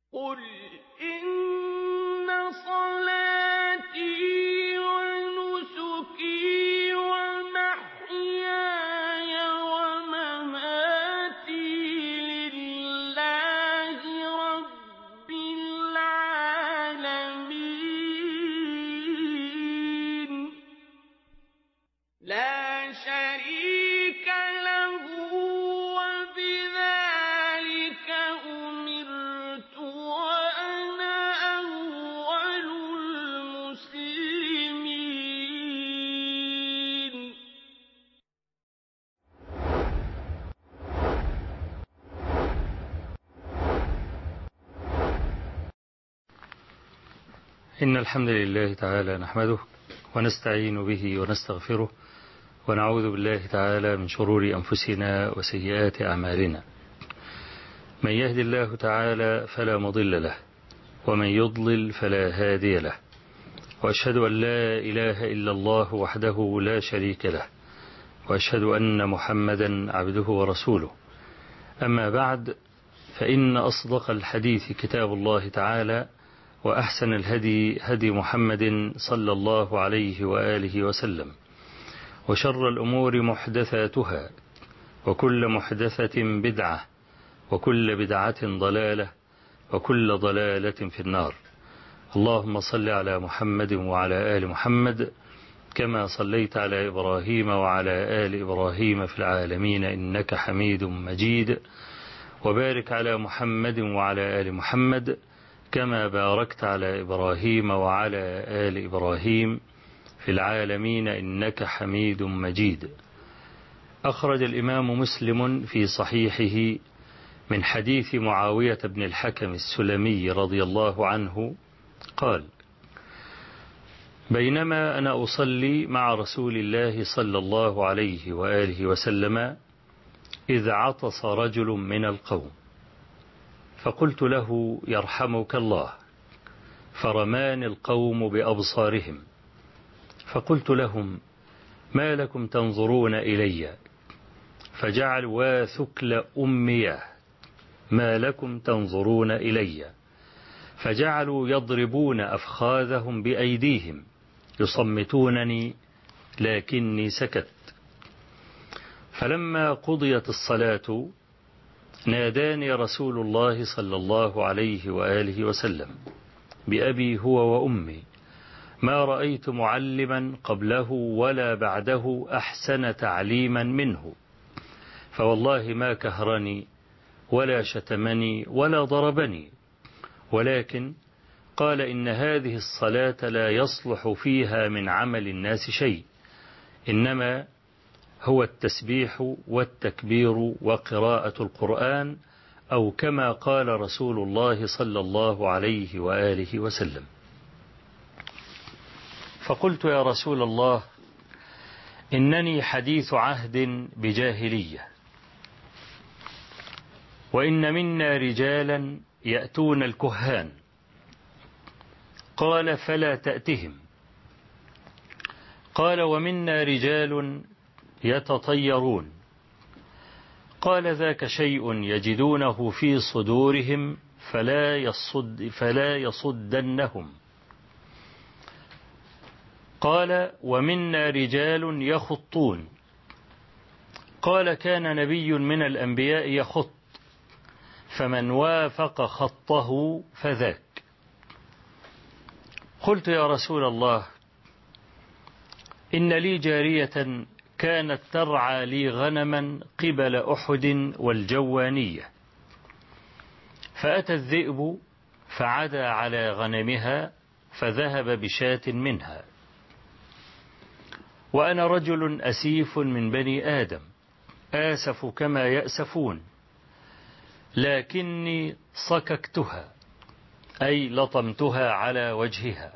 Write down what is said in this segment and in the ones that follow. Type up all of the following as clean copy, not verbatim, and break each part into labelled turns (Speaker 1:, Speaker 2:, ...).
Speaker 1: قل إن صلاتي ونسكي ومحياي ومماتي لله رب العالمين لا شريك له وبذلك أمرت وأنا أول المسلمين.
Speaker 2: إن الحمد لله تعالى نحمده ونستعين به ونستغفره ونعوذ بالله تعالى من شرور أنفسنا وسيئات أعمالنا. من يهد الله تعالى فلا مضل له ومن يضلل فلا هادي له، وأشهد أن لا إله إلا الله وحده لا شريك له، وأشهد أن محمدا عبده ورسوله. أما بعد، فإن أصدق الحديث كتاب الله تعالى، وأحسن الهدي هدي محمد صلى الله عليه وآله وسلم، وشر الأمور محدثاتها، وكل محدثة بدعة، وكل بدعة ضلالة، وكل ضلالة في النار. اللهم صل على محمد وعلى آل محمد كما صليت على إبراهيم وعلى آل إبراهيم في العالمين إنك حميد مجيد، وبارك على محمد وعلى آل محمد كما باركت على إبراهيم وعلى آل إبراهيم في العالمين إنك حميد مجيد. أخرج الإمام مسلم في صحيحه من حديث معاوية بن الحكم السلمي رضي الله عنه قال: بينما أنا أصلي مع رسول الله صلى الله عليه وآله وسلم إذ عطس رجل من القوم، فقلت له: يرحمك الله. فرماني القوم بأبصارهم، فقلت لهم: ما لكم تنظرون إلي؟ فجعلوا ثكل أمياه، ما لكم تنظرون إلي؟ فجعلوا يضربون أفخاذهم بأيديهم يصمتونني، لكني سكت. فلما قضيت الصلاة ناداني رسول الله صلى الله عليه وآله وسلم بأبي هو وأمي، ما رأيت معلما قبله ولا بعده أحسن تعليما منه، فوالله ما كهرني ولا شتمني ولا ضربني، ولكن قال: إن هذه الصلاة لا يصلح فيها من عمل الناس شيء، إنما هو التسبيح والتكبير وقراءة القرآن، أو كما قال رسول الله صلى الله عليه وآله وسلم. فقلت: يا رسول الله، إنني حديث عهد بجاهلية، وإن منا رجالا يأتون الكهان. قال: فلا تأتهم. قال: ومنا رجال يتطيرون. قال: ذاك شيء يجدونه في صدورهم فلا يصدنهم. قال: ومنا رجال يخطون. قال: كان نبي من الأنبياء يخط، فمن وافق خطه فذاك. قلت: يا رسول الله، إن لي جارية كانت ترعى لي غنما قبل أحد والجوانية، فأتى الذئب فعدى على غنمها فذهب بشاة منها، وأنا رجل أسيف من بني آدم آسف كما يأسفون، لكني صككتها، أي لطمتها على وجهها.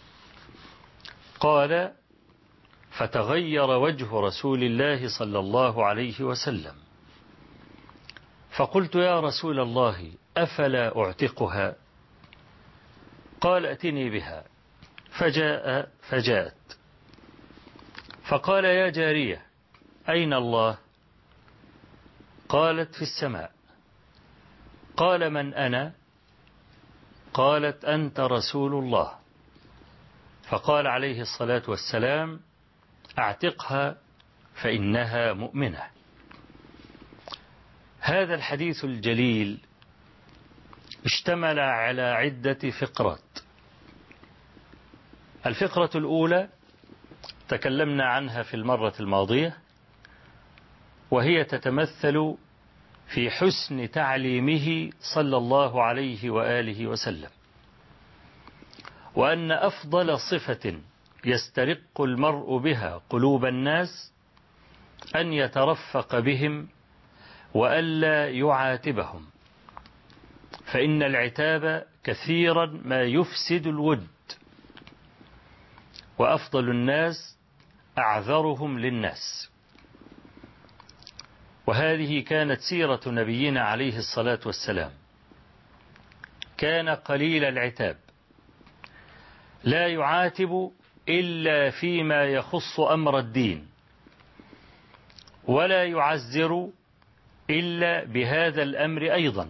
Speaker 2: قال: فتغير وجه رسول الله صلى الله عليه وسلم. فقلت: يا رسول الله، أفلا أعتقها؟ قال: ائتني بها. فجاءت. فقال: يا جارية، أين الله؟ قالت: في السماء. قال: من أنا؟ قالت أنت رسول الله، فقال عليه الصلاة والسلام أعتقها فإنها مؤمنة. هذا الحديث الجليل اشتمل على عدة فقرات. الفقرة الأولى تكلمنا عنها في المرة الماضية، وهي تتمثل في حسن تعليمه صلى الله عليه وآله وسلم، وأن أفضل صفة يسترق المرء بها قلوب الناس أن يترفق بهم وألا يعاتبهم، فإن العتاب كثيرا ما يفسد الود، وأفضل الناس أعذرهم للناس. وهذه كانت سيرة نبينا عليه الصلاة والسلام، كان قليل العتاب، لا يعاتب إلا فيما يخص أمر الدين، ولا يعزر إلا بهذا الأمر أيضا،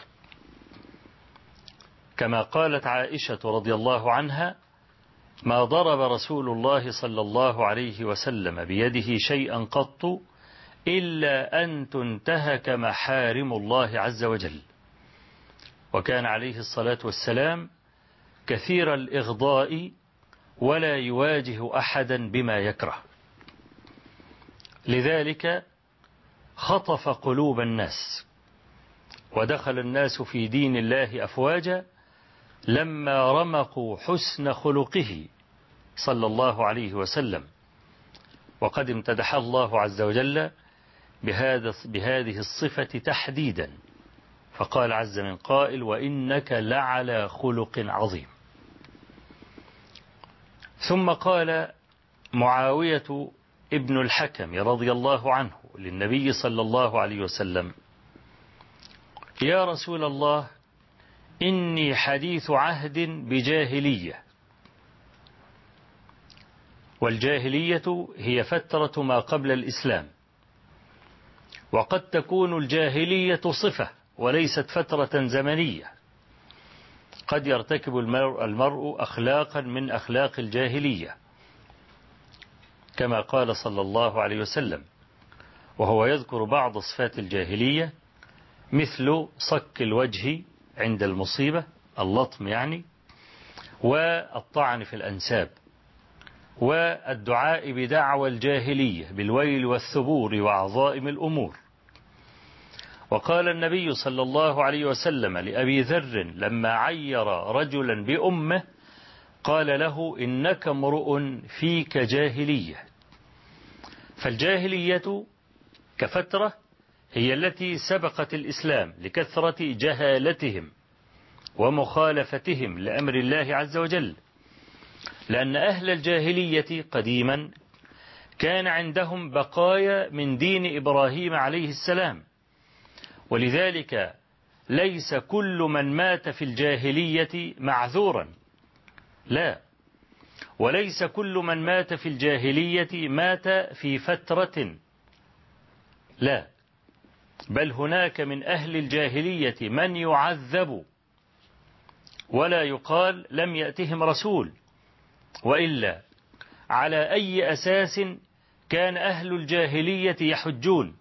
Speaker 2: كما قالت عائشة رضي الله عنها: ما ضرب رسول الله صلى الله عليه وسلم بيده شيئا قط إلا أن تنتهك محارم الله عز وجل. وكان عليه الصلاة والسلام كثير الإغضاء ولا يواجه أحدا بما يكره، لذلك خطف قلوب الناس، ودخل الناس في دين الله أفواجا لما رمقوا حسن خلقه صلى الله عليه وسلم. وقد امتدح الله عز وجل بهذه الصفة تحديدا، فقال عز من قائل: وإنك لعلى خلق عظيم. ثم قال معاوية ابن الحكم رضي الله عنه للنبي صلى الله عليه وسلم: يا رسول الله، إني حديث عهد بجاهلية، والجاهلية هي فترة ما قبل الإسلام، وقد تكون الجاهلية صفة وليست فترة زمنية، قد يرتكب المرء أخلاقا من أخلاق الجاهلية، كما قال صلى الله عليه وسلم، وهو يذكر بعض صفات الجاهلية مثل صك الوجه عند المصيبة، اللطم يعني، والطعن في الأنساب، والدعاء بدعوى الجاهلية بالويل والثبور وعظائم الأمور. وقال النبي صلى الله عليه وسلم لأبي ذر لما عير رجلا بأمه، قال له: إنك امرؤ فيك جاهلية. فالجاهلية كفترة هي التي سبقت الإسلام لكثرة جهالتهم ومخالفتهم لأمر الله عز وجل، لأن أهل الجاهلية قديما كان عندهم بقايا من دين إبراهيم عليه السلام، ولذلك ليس كل من مات في الجاهلية معذورا، لا، وليس كل من مات في الجاهلية مات في فترة، لا، بل هناك من أهل الجاهلية من يعذب ولا يقال لم يأتهم رسول، وإلا على أي أساس كان أهل الجاهلية يحجون؟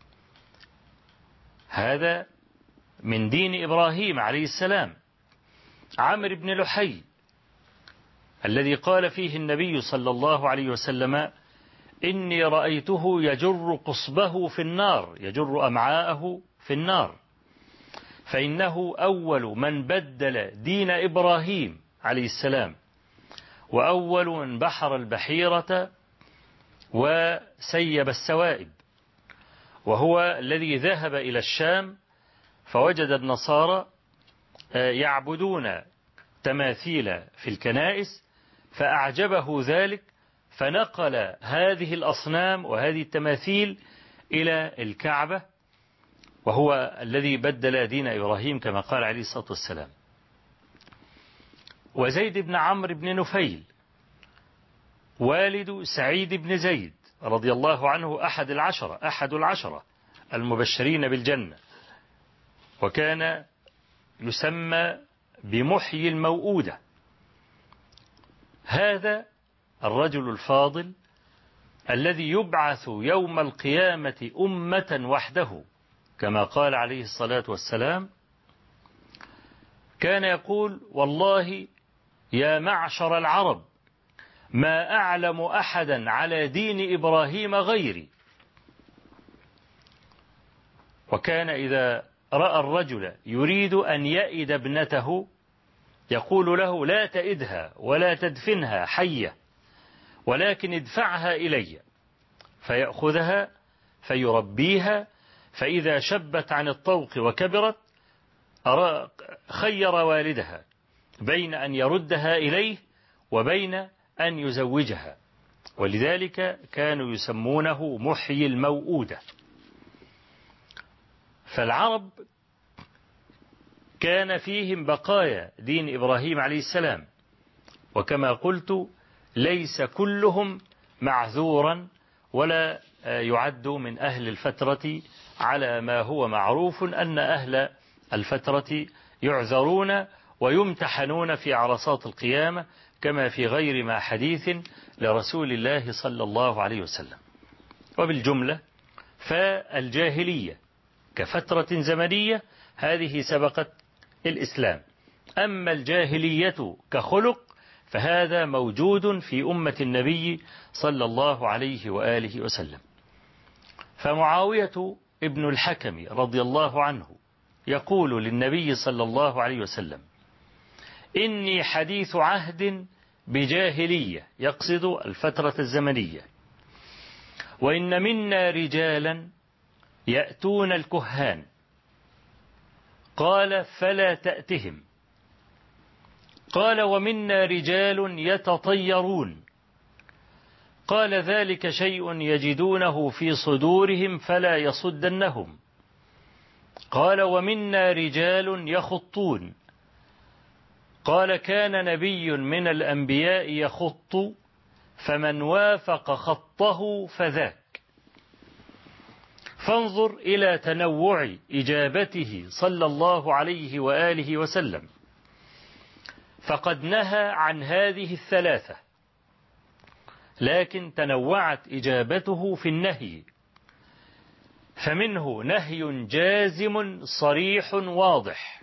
Speaker 2: هذا من دين إبراهيم عليه السلام. عمرو بن لحي الذي قال فيه النبي صلى الله عليه وسلم: إني رأيته يجر قصبه في النار، يجر أمعاءه في النار، فإنه أول من بدل دين إبراهيم عليه السلام، وأول من بحر البحيرة وسيب السوائب، وهو الذي ذهب إلى الشام فوجد النصارى يعبدون تماثيل في الكنائس، فأعجبه ذلك، فنقل هذه الأصنام وهذه التماثيل إلى الكعبة، وهو الذي بدل دين إبراهيم كما قال عليه الصلاة والسلام. وزيد بن عمرو بن نفيل والد سعيد بن زيد رضي الله عنه أحد العشرة المبشرين بالجنة، وكان يسمى بمحيي الموءودة. هذا الرجل الفاضل الذي يبعث يوم القيامة أمة وحده كما قال عليه الصلاة والسلام، كان يقول: والله يا معشر العرب ما أعلم أحدا على دين إبراهيم غيري. وكان إذا رأى الرجل يريد أن يئد ابنته يقول له: لا تئدها ولا تدفنها حية، ولكن ادفعها إلي، فيأخذها فيربيها، فإذا شبت عن الطوق وكبرت خير والدها بين أن يردها إليه وبين أن يزوجها، ولذلك كانوا يسمونه محيي الموءودة. فالعرب كان فيهم بقايا دين إبراهيم عليه السلام، وكما قلت ليس كلهم معذورا ولا يعد من أهل الفترة، على ما هو معروف أن أهل الفترة يعذرون ويمتحنون في عرصات القيامة كما في غير ما حديث لرسول الله صلى الله عليه وسلم. وبالجملة فالجاهلية كفترة زمنية هذه سبقت الإسلام، أما الجاهلية كخلق فهذا موجود في أمة النبي صلى الله عليه وآله وسلم. فمعاوية ابن الحكم رضي الله عنه يقول للنبي صلى الله عليه وسلم: إني حديث عهد بجاهلية، يقصد الفترة الزمنية، وإن منا رجالا يأتون الكهان. قال: فلا تأتهم. قال: ومنا رجال يتطيرون. قال: ذلك شيء يجدونه في صدورهم فلا يصدنهم. قال: ومنا رجال يخطون. قال: كان نبي من الأنبياء يخط، فمن وافق خطه فذاك. فانظر إلى تنوع إجابته صلى الله عليه وآله وسلم، فقد نهى عن هذه الثلاثة، لكن تنوعت إجابته في النهي، فمنه نهي جازم صريح واضح،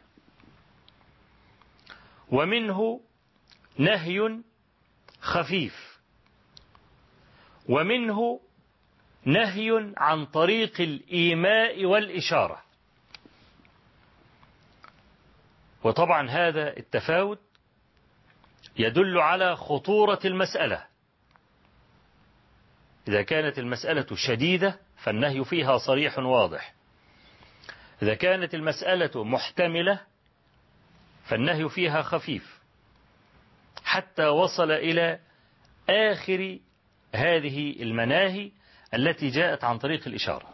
Speaker 2: ومنه نهي خفيف، ومنه نهي عن طريق الإيماء والإشارة. وطبعا هذا التفاوت يدل على خطورة المسألة. إذا كانت المسألة شديدة فالنهي فيها صريح واضح، إذا كانت المسألة محتملة فالنهي فيها خفيف، حتى وصل إلى آخر هذه المناهي التي جاءت عن طريق الإشارة.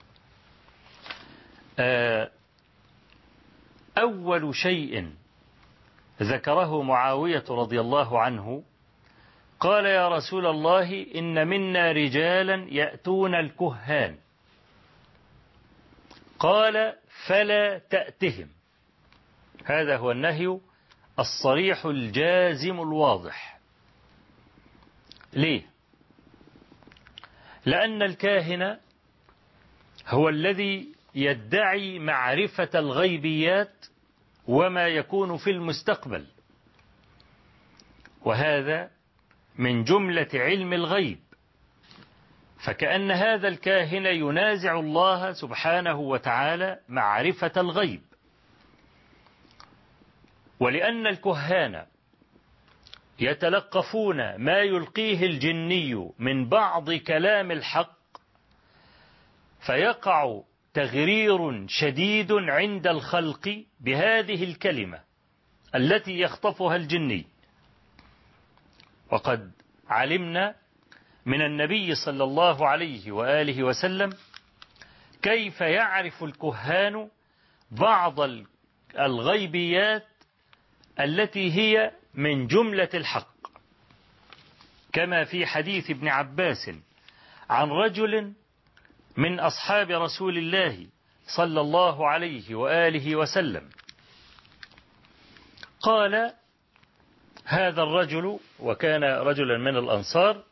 Speaker 2: أول شيء ذكره معاوية رضي الله عنه قال: يا رسول الله إن منا رجالا يأتون الكهان. قال: فلا تأتهم. هذا هو النهي الصريح الجازم الواضح. ليه؟ لأن الكاهن هو الذي يدعي معرفة الغيبيات وما يكون في المستقبل، وهذا من جملة علم الغيب، فكأن هذا الكاهن ينازع الله سبحانه وتعالى معرفة الغيب. ولأن الكهان يتلقفون ما يلقيه الجني من بعض كلام الحق، فيقع تغرير شديد عند الخلق بهذه الكلمة التي يخطفها الجني. وقد علمنا من النبي صلى الله عليه وآله وسلم كيف يعرف الكهان بعض الغيبيات التي هي من جملة الحق، كما في حديث ابن عباس عن رجل من أصحاب رسول الله صلى الله عليه وآله وسلم قال هذا الرجل، وكان رجلا من الأنصار: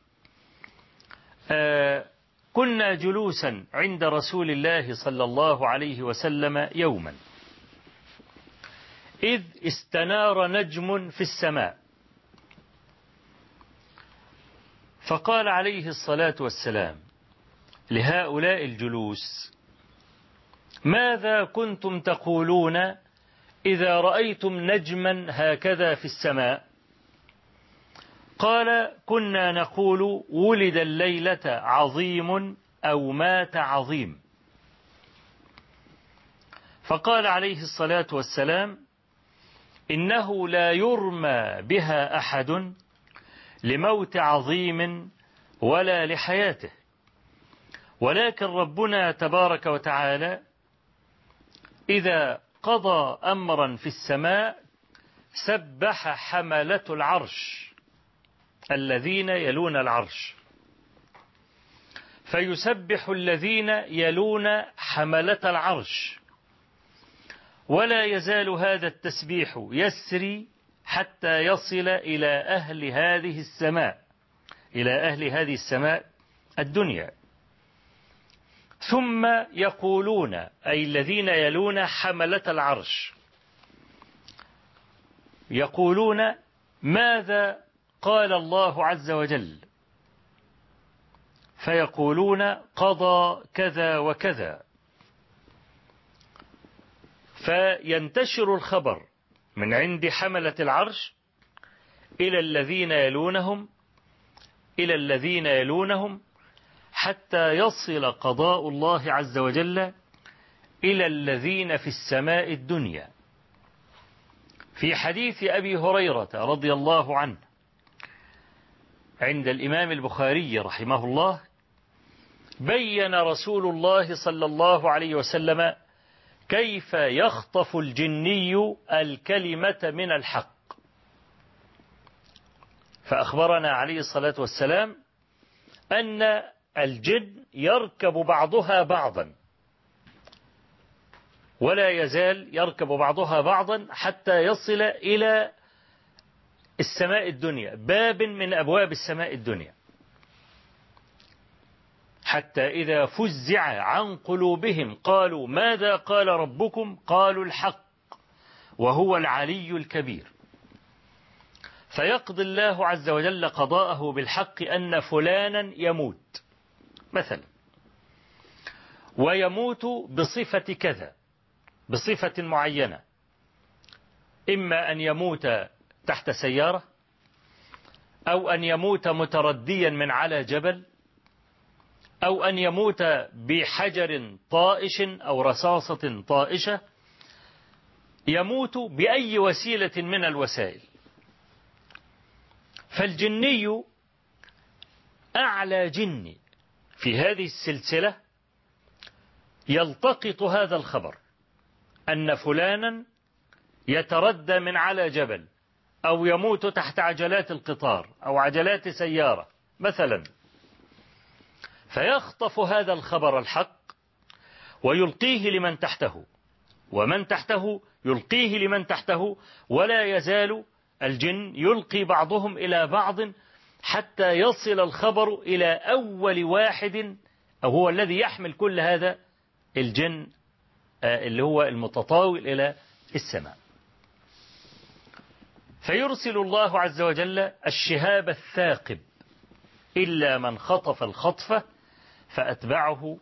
Speaker 2: كنا جلوسا عند رسول الله صلى الله عليه وسلم يوما إذ استنار نجم في السماء، فقال عليه الصلاة والسلام لهؤلاء الجلوس: ماذا كنتم تقولون إذا رأيتم نجما هكذا في السماء؟ قال: كنا نقول ولد الليلة عظيم أو مات عظيم. فقال عليه الصلاة والسلام: إنه لا يرمى بها أحد لموت عظيم ولا لحياته، ولكن ربنا تبارك وتعالى إذا قضى أمرا في السماء سبح حملة العرش الذين يلون العرش، فيسبح الذين يلون حملة العرش، ولا يزال هذا التسبيح يسري حتى يصل إلى أهل هذه السماء، إلى أهل هذه السماء الدنيا. ثم يقولون، أي الذين يلون حملة العرش، يقولون: ماذا قال الله عز وجل؟ فيقولون: قضى كذا وكذا. فينتشر الخبر من عند حملة العرش إلى الذين يلونهم، إلى الذين يلونهم، حتى يصل قضاء الله عز وجل إلى الذين في السماء الدنيا. في حديث أبي هريرة رضي الله عنه عند الإمام البخاري رحمه الله، بين رسول الله صلى الله عليه وسلم كيف يخطف الجني الكلمة من الحق، فأخبرنا عليه الصلاة والسلام أن الجن يركب بعضها بعضا، ولا يزال يركب بعضها بعضا حتى يصل إلى السماء الدنيا، باب من أبواب السماء الدنيا، حتى إذا فزع عن قلوبهم قالوا: ماذا قال ربكم؟ قالوا: الحق وهو العلي الكبير. فيقضي الله عز وجل قضاءه بالحق أن فلانا يموت مثلا، ويموت بصفة كذا، بصفة معينة، إما أن يموت تحت سيارة، أو أن يموت مترديا من على جبل، أو أن يموت بحجر طائش أو رصاصة طائشة، يموت بأي وسيلة من الوسائل. فالجني أعلى جني في هذه السلسلة يلتقط هذا الخبر أن فلانا يتردى من على جبل، أو يموت تحت عجلات القطار أو عجلات سيارة مثلا، فيخطف هذا الخبر الحق ويلقيه لمن تحته، ومن تحته يلقيه لمن تحته، ولا يزال الجن يلقي بعضهم إلى بعض حتى يصل الخبر إلى أول واحد، أو هو الذي يحمل كل هذا الجن اللي هو المتطاول إلى السماء. فيرسل الله عز وجل الشهاب الثاقب إلا من خطف الخطفة فأتبعه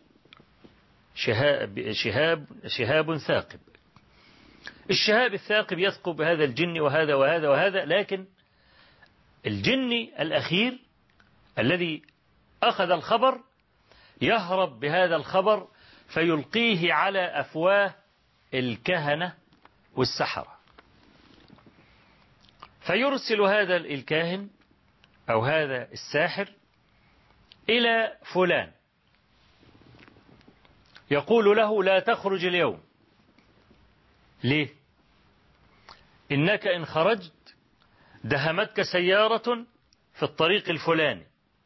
Speaker 2: شهاب ثاقب. الشهاب الثاقب يثقب هذا الجن وهذا وهذا وهذا، لكن الجن الأخير الذي أخذ الخبر يهرب بهذا الخبر فيلقيه على أفواه الكهنة والسحرة، فيرسل هذا الكاهن أو هذا الساحر إلى فلان يقول له: لا تخرج اليوم. ليه؟ إنك إن خرجت دهمتك سيارة في الطريق الفلاني،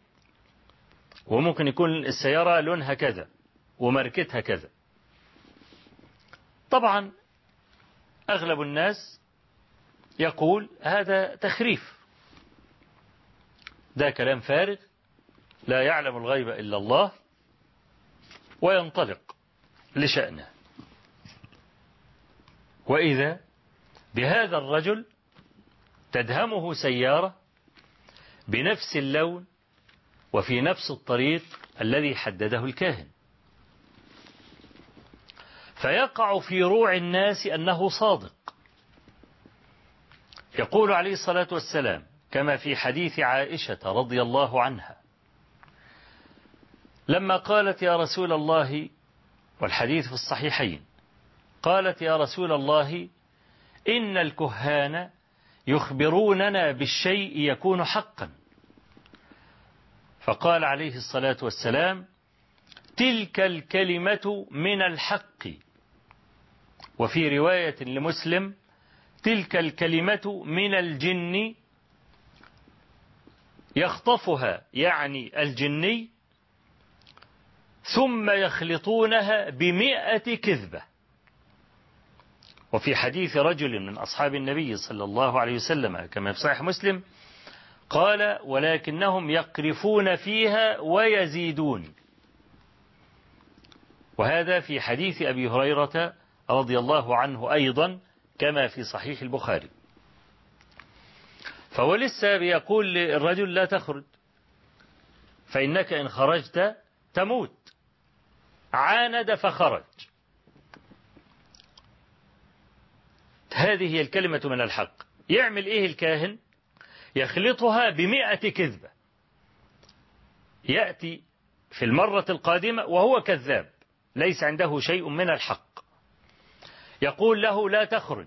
Speaker 2: وممكن يكون السيارة لونها كذا وماركتها كذا. طبعا أغلب الناس يقول هذا تخريف، ده كلام فارغ، لا يعلم الغيب إلا الله، وينطلق لشأنه. وإذا بهذا الرجل تدهمه سيارة بنفس اللون وفي نفس الطريق الذي حدده الكاهن، فيقع في روع الناس أنه صادق. يقول عليه الصلاة والسلام كما في حديث عائشة رضي الله عنها لما قالت يا رسول الله، والحديث في الصحيحين، قالت يا رسول الله إن الكهان يخبروننا بالشيء يكون حقا، فقال عليه الصلاة والسلام تلك الكلمة من الحق، وفي رواية لمسلم تلك الكلمة من الجن يخطفها يعني الجني ثم يخلطونها ب100 كذبة. وفي حديث رجل من أصحاب النبي صلى الله عليه وسلم كما في صحيح مسلم قال ولكنهم يقرفون فيها ويزيدون. وهذا في حديث أبي هريرة رضي الله عنه أيضا كما في صحيح البخاري. فهو لسه بيقول للرجل لا تخرج فإنك إن خرجت تموت، عاند فخرج. هذه هي الكلمة من الحق. يعمل إيه الكاهن؟ يخلطها ب100 كذبة، يأتي في المرة القادمة وهو كذاب ليس عنده شيء من الحق، يقول له لا تخرج.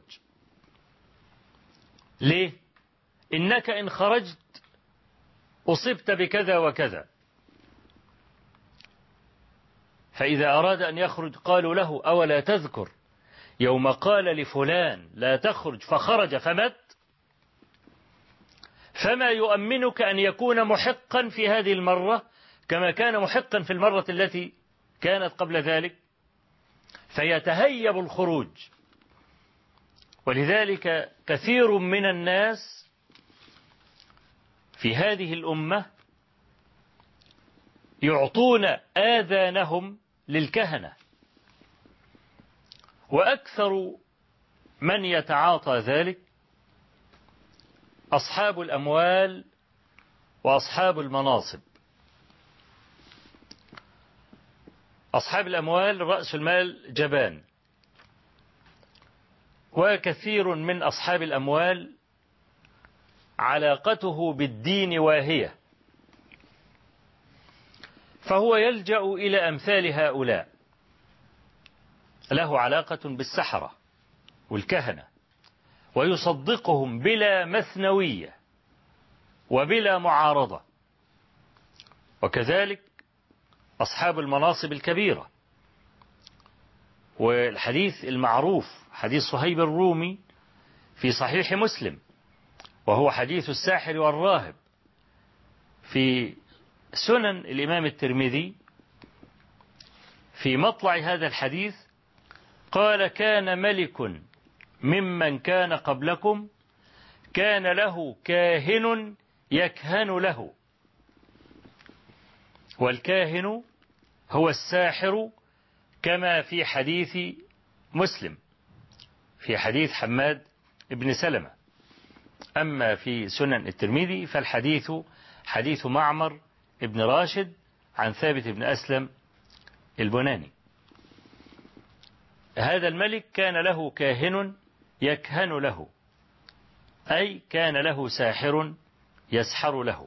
Speaker 2: ليه؟ إنك إن خرجت أصبت بكذا وكذا. فإذا أراد أن يخرج قالوا له أولا تذكر يوم قال لفلان لا تخرج فخرج فمات؟ فما يؤمنك أن يكون محقا في هذه المرة كما كان محقا في المرة التي كانت قبل ذلك؟ فيتهيب الخروج. ولذلك كثير من الناس في هذه الأمة يعطون آذانهم للكهنة، وأكثر من يتعاطى ذلك أصحاب الأموال وأصحاب المناصب. أصحاب الأموال رأس المال جبان، وكثير من أصحاب الأموال علاقته بالدين واهية، فهو يلجأ إلى أمثال هؤلاء، له علاقة بالسحرة والكهنة ويصدقهم بلا مثنوية وبلا معارضة. وكذلك أصحاب المناصب الكبيرة. والحديث المعروف حديث صهيب الرومي في صحيح مسلم، وهو حديث الساحر والراهب، في سنن الإمام الترمذي في مطلع هذا الحديث قال كان ملك ممن كان قبلكم كان له كاهن يكهن له، والكاهن هو الساحر كما في حديث مسلم في حديث حماد بن سلمة. أما في سنن الترمذي فالحديث حديث معمر ابن راشد عن ثابت بن أسلم البناني. هذا الملك كان له كاهن يكهن له، أي كان له ساحر يسحر له.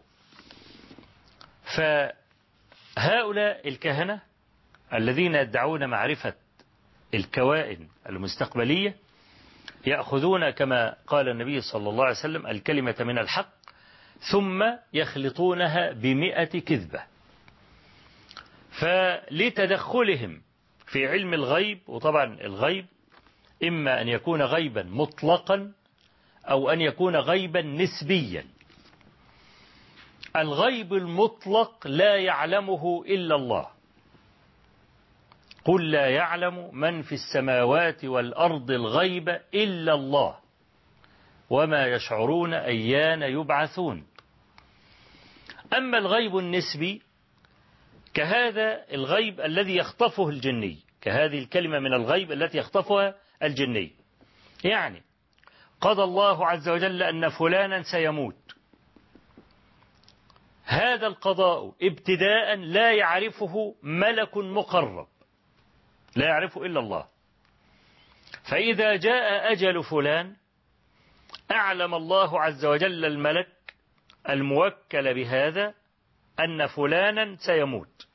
Speaker 2: فهؤلاء الكهنة الذين يدعون معرفة الكوائن المستقبلية يأخذون كما قال النبي صلى الله عليه وسلم الكلمة من الحق ثم يخلطونها ب100 كذبة. فلتدخلهم في علم الغيب، وطبعا الغيب إما أن يكون غيبا مطلقا أو أن يكون غيبا نسبيا. الغيب المطلق لا يعلمه إلا الله، قل لا يعلم من في السماوات والأرض الغيب إلا الله. وما يشعرون أيان يبعثون. أما الغيب النسبي كهذا الغيب الذي يخطفه الجني، كهذه الكلمة من الغيب التي يخطفها الجني، يعني قضى الله عز وجل أن فلانا سيموت، هذا القضاء ابتداء لا يعرفه ملك مقرب، لا يعرفه إلا الله. فإذا جاء أجل فلان أعلم الله عز وجل الملك الموكل بهذا أن فلانا سيموت.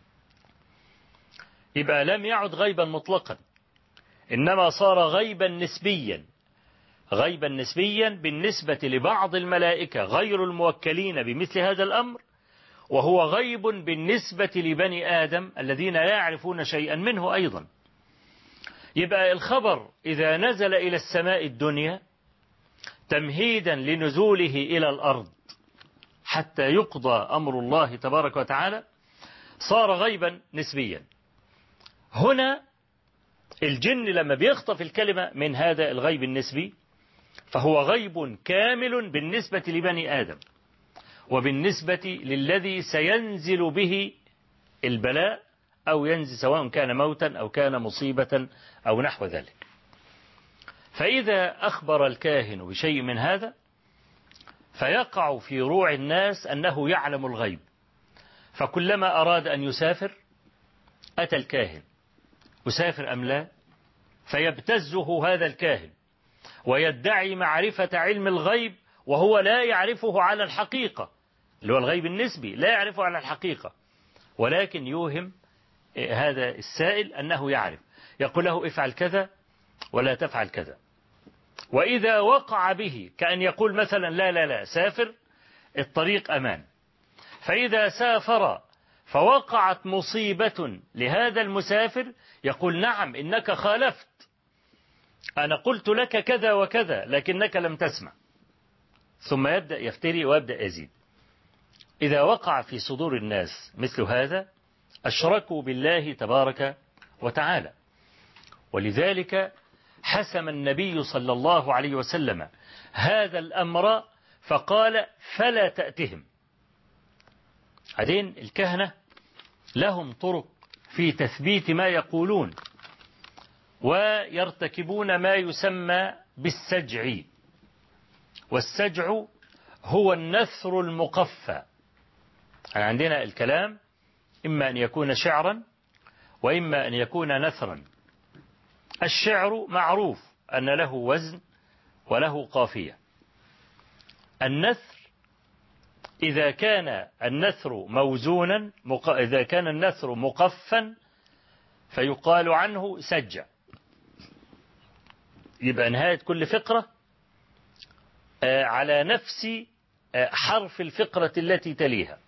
Speaker 2: يبقى لم يعد غيبا مطلقا، إنما صار غيبا نسبيا، غيبا نسبيا بالنسبة لبعض الملائكة غير الموكلين بمثل هذا الأمر، وهو غيب بالنسبة لبني آدم الذين لا يعرفون شيئا منه أيضا. يبقى الخبر إذا نزل إلى السماء الدنيا تمهيدا لنزوله إلى الأرض حتى يقضى أمر الله تبارك وتعالى صار غيبا نسبيا. هنا الجن لما بيخطف الكلمة من هذا الغيب النسبي فهو غيب كامل بالنسبة لبني آدم وبالنسبة للذي سينزل به البلاء أو ينزل، سواء كان موتا أو كان مصيبة أو نحو ذلك. فإذا أخبر الكاهن بشيء من هذا فيقع في روع الناس أنه يعلم الغيب، فكلما أراد أن يسافر أتى الكاهن، يسافر أم لا، فيبتزه هذا الكاهن ويدعي معرفة علم الغيب وهو لا يعرفه على الحقيقة، اللي هو الغيب النسبي لا يعرفه على الحقيقة، ولكن يوهم هذا السائل أنه يعرف، يقول له افعل كذا ولا تفعل كذا. وإذا وقع به كأن يقول مثلا لا لا لا سافر، الطريق أمان. فإذا سافر فوقعت مصيبة لهذا المسافر يقول نعم إنك خالفت، أنا قلت لك كذا وكذا لكنك لم تسمع، ثم يبدأ يفتري ويبدأ يزيد. إذا وقع في صدور الناس مثل هذا أشركوا بالله تبارك وتعالى. ولذلك حسم النبي صلى الله عليه وسلم هذا الأمر فقال فلا تأتهم. بعدين الكهنة لهم طرق في تثبيت ما يقولون، ويرتكبون ما يسمى بالسجع، والسجع هو النثر المقفى. عندنا الكلام إما أن يكون شعرا وإما أن يكون نثرا. الشعر معروف أن له وزن وله قافية. النثر إذا كان النثر موزونا، إذا كان النثر مقفا فيقال عنه سجع. يبقى نهاية كل فقرة على نفس حرف الفقرة التي تليها.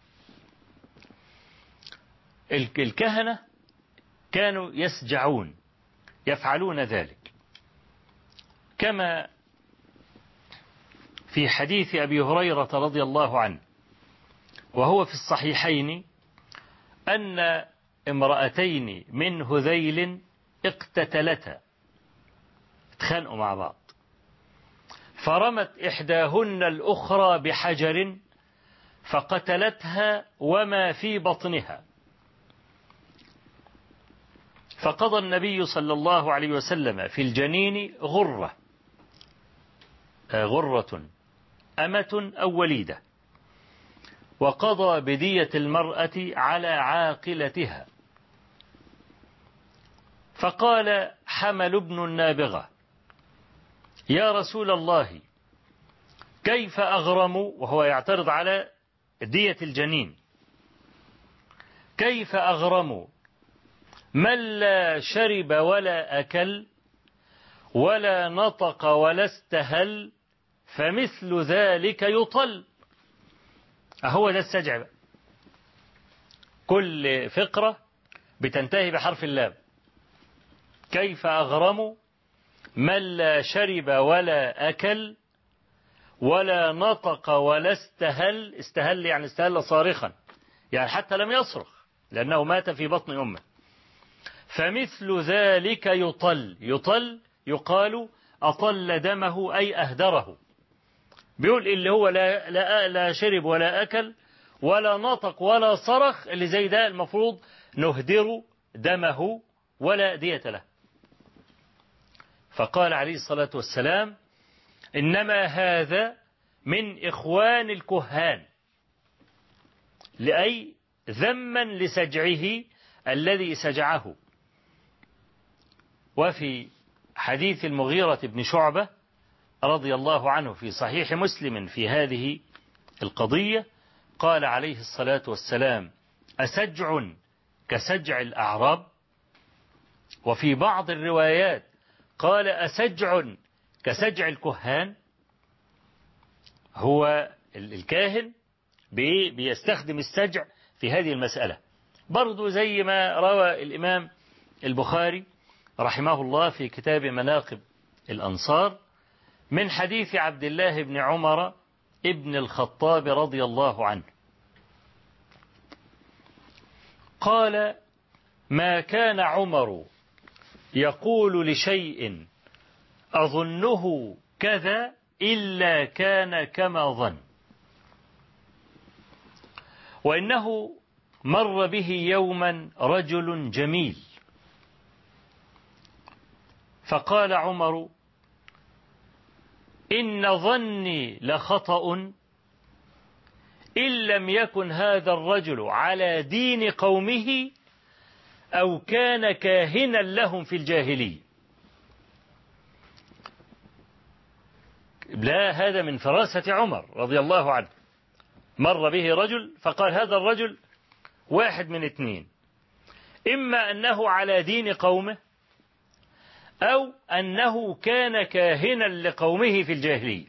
Speaker 2: الكهنة كانوا يسجعون، يفعلون ذلك، كما في حديث أبي هريرة رضي الله عنه وهو في الصحيحين أن امرأتين من هذيل اقتتلتا، اتخانقوا مع بعض، فرمت إحداهن الأخرى بحجر فقتلتها وما في بطنها. فقضى النبي صلى الله عليه وسلم في الجنين غرة أمة أو وليدة، وقضى بدية المرأة على عاقلتها. فقال حمل بن النابغة يا رسول الله كيف أغرم، وهو يعترض على دية الجنين، كيف أغرم من لا شرب ولا أكل ولا نطق ولا استهل فمثل ذلك يطل. أهو ده السجع بقى. كل فقرة بتنتهي بحرف اللام. كيف أغرم من لا شرب ولا أكل ولا نطق ولا استهل. استهل يعني استهل صارخا، يعني حتى لم يصرخ لأنه مات في بطن أمه. فمثل ذلك يطل. يطل يقال أطل دمه أي أهدره. بيقول اللي هو لا شرب ولا أكل ولا نطق ولا صرخ، اللي زي ده المفروض نهدر دمه ولا دية له. فقال عليه الصلاة والسلام: إنما هذا من إخوان الكهان، لأي ذما لسجعه الذي سجعه. وفي حديث المغيرة بن شعبة رضي الله عنه في صحيح مسلم في هذه القضية قال عليه الصلاة والسلام: أسجع كسجع الأعراب؟ وفي بعض الروايات قال: أسجع كسجع الكهان؟ هو الكاهن بيستخدم السجع في هذه المسألة، برضو زي ما روى الإمام البخاري رحمه الله في كتاب مناقب الأنصار من حديث عبد الله بن عمر ابن الخطاب رضي الله عنه قال: ما كان عمر يقول لشيء أظنه كذا إلا كان كما ظن. وإنه مر به يوما رجل جميل، فقال عمر: إن ظني لخطأ إن لم يكن هذا الرجل على دين قومه أو كان كاهنا لهم في الجاهلية. لا، هذا من فراسة عمر رضي الله عنه. مر به رجل فقال: هذا الرجل واحد من اثنين، إما أنه على دين قومه أو أنه كان كاهنا لقومه في الجاهلية.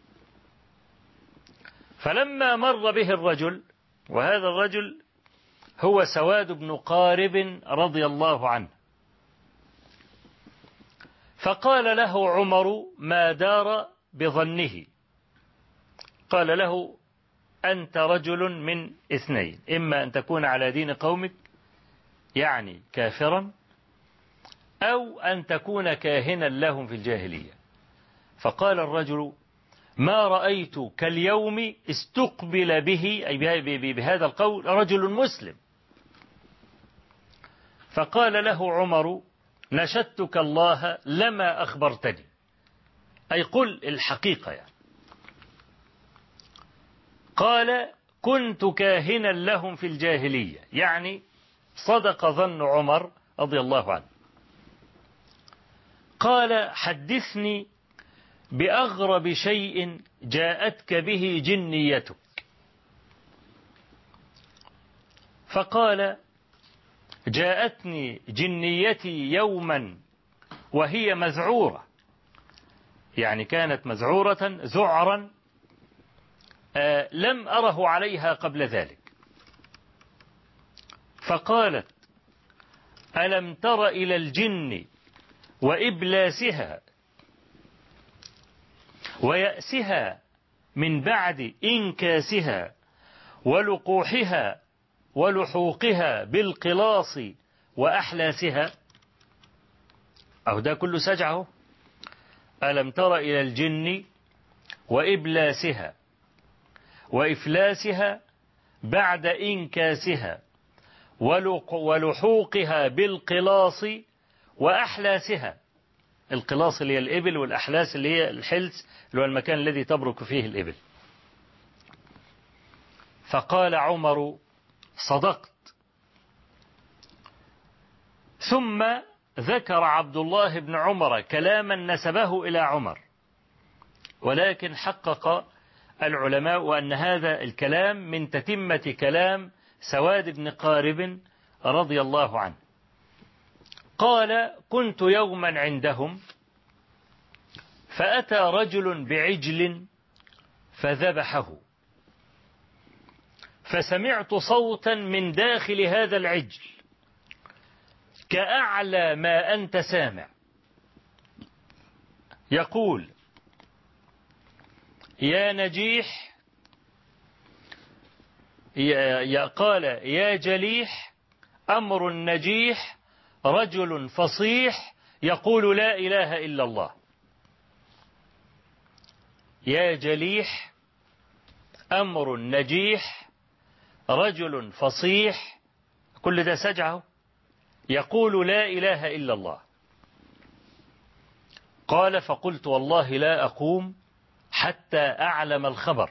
Speaker 2: فلما مر به الرجل، وهذا الرجل هو سواد بن قارب رضي الله عنه، فقال له عمر ما دار بظنه، قال له: أنت رجل من اثنين، إما أن تكون على دين قومك يعني كافرا، أو أن تكون كاهنا لهم في الجاهلية. فقال الرجل: ما رأيت كاليوم استقبل به أي بهذا القول رجل مسلم. فقال له عمر: نشدتك الله لما أخبرتني، أي قل الحقيقة يعني. قال: كنت كاهنا لهم في الجاهلية، يعني صدق ظن عمر رضي الله عنه. قال: حدثني بأغرب شيء جاءتك به جنيتك. فقال: جاءتني جنيتي يوما وهي مذعورة، يعني كانت مذعورة ذعرا لم أره عليها قبل ذلك. فقالت: ألم تر إلى الجن وإبلاسها ويأسها من بعد إنكاسها ولقوحها ولحوقها بالقلاص وأحلاسها؟ أو ده كله سجعه. ألم تر إلى الجن وإبلاسها وإفلاسها بعد إنكاسها ولحوقها بالقلاص وأحلاسها. القلاص اللي هي الإبل، والأحلاس اللي هي الحلس اللي هو المكان الذي تبرك فيه الإبل. فقال عمر: صدقت. ثم ذكر عبد الله بن عمر كلاما نسبه إلى عمر، ولكن حقق العلماء أن هذا الكلام من تتمة كلام سواد بن قارب رضي الله عنه. قال: كنت يوما عندهم فأتى رجل بعجل فذبحه، فسمعت صوتا من داخل هذا العجل كأعلى ما أنت سامع يقول: يا نجيح، قال: يا جليح، أمر النجيح رجل فصيح يقول لا إله إلا الله. يا جليح أمر نجيح رجل فصيح، كل ده سجعه يقول لا إله إلا الله. قال فقلت والله لا أقوم حتى أعلم الخبر.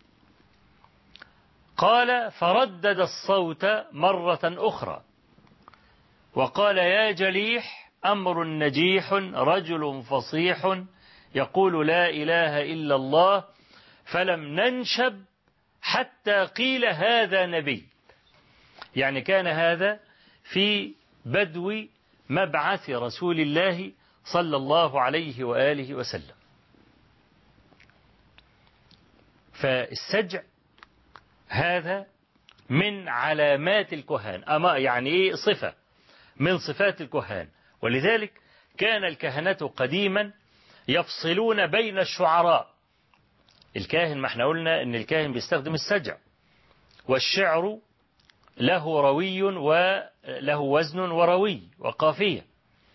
Speaker 2: قال فردد الصوت مرة أخرى وقال يا جليح أمر نجيح رجل فصيح يقول لا إله إلا الله، فلم ننشب حتى قيل هذا نبي. يعني كان هذا في بدو مبعث رسول الله صلى الله عليه وآله وسلم. فالسجع هذا من علامات الكهان، أما يعني إيه صفة من صفات الكهان. ولذلك كان الكهنة قديما يفصلون بين الشعراء. الكاهن، ما احنا قلنا ان الكاهن بيستخدم السجع، والشعر له روي وله وزن وروي وقافية.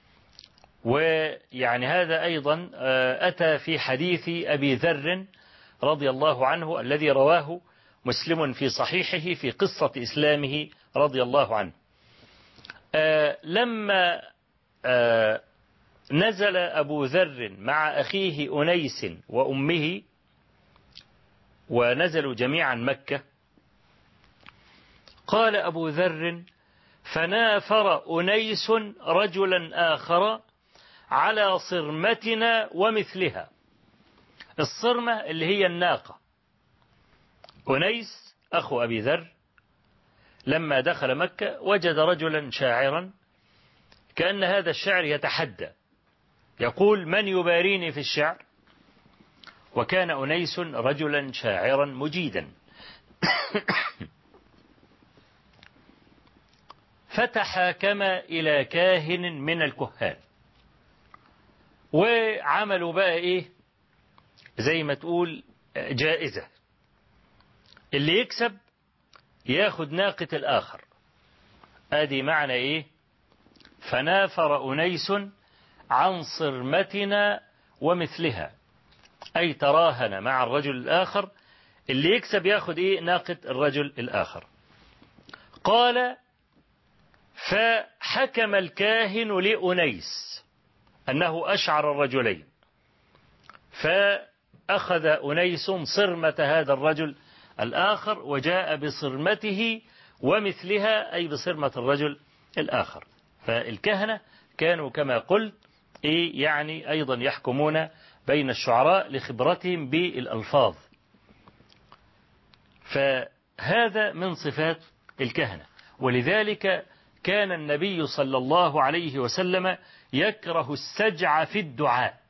Speaker 2: ويعني هذا أيضا أتى في حديث أبي ذر رضي الله عنه الذي رواه مسلم في صحيحه في قصة إسلامه رضي الله عنه. لما نزل أبو ذر مع أخيه أنيس وأمه ونزلوا جميعا مكة، قال أبو ذر فنافر أنيس رجلا آخر على صرمتنا ومثلها. الصرمة اللي هي الناقة. أنيس أخو أبي ذر لما دخل مكة وجد رجلا شاعرا كأن هذا الشعر يتحدى، يقول من يباريني في الشعر؟ وكان أنيس رجلا شاعرا مجيدا. فتحاكم إلى كاهن من الكهان، وعملوا بقى إيه زي ما تقول جائزة، اللي يكسب ياخد ناقة الآخر. ادي معنى إيه فنافر أنيس عن صرمتنا ومثلها، أي تراهن مع الرجل الآخر، اللي يكسب ياخد إيه ناقة الرجل الآخر. قال فحكم الكاهن لأنيس أنه أشعر الرجلين، فأخذ أنيس صرمة هذا الرجل الآخر وجاء بصرمته ومثلها، أي بصرمة الرجل الآخر. فالكهنة كانوا كما قلت يعني أيضا يحكمون بين الشعراء لخبرتهم بالألفاظ. فهذا من صفات الكهنة. ولذلك كان النبي صلى الله عليه وسلم يكره السجع في الدعاء.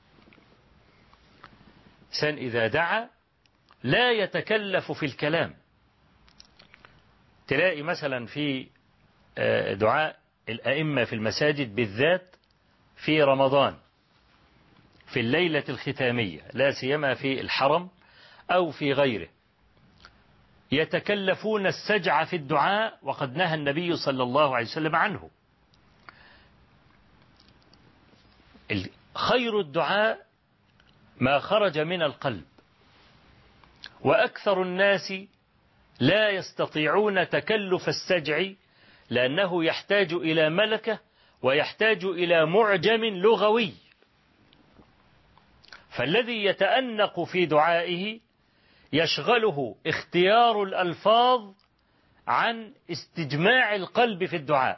Speaker 2: إنسان إذا دعا لا يتكلف في الكلام. تلاقي مثلا في دعاء الأئمة في المساجد بالذات في رمضان في الليلة الختامية، لا سيما في الحرم أو في غيره، يتكلفون السجع في الدعاء، وقد نهى النبي صلى الله عليه وسلم عنه. خير الدعاء ما خرج من القلب، وأكثر الناس لا يستطيعون تكلف السجع، لأنه يحتاج إلى ملكة ويحتاج إلى معجم لغوي. فالذي يتأنق في دعائه يشغله اختيار الألفاظ عن استجماع القلب في الدعاء.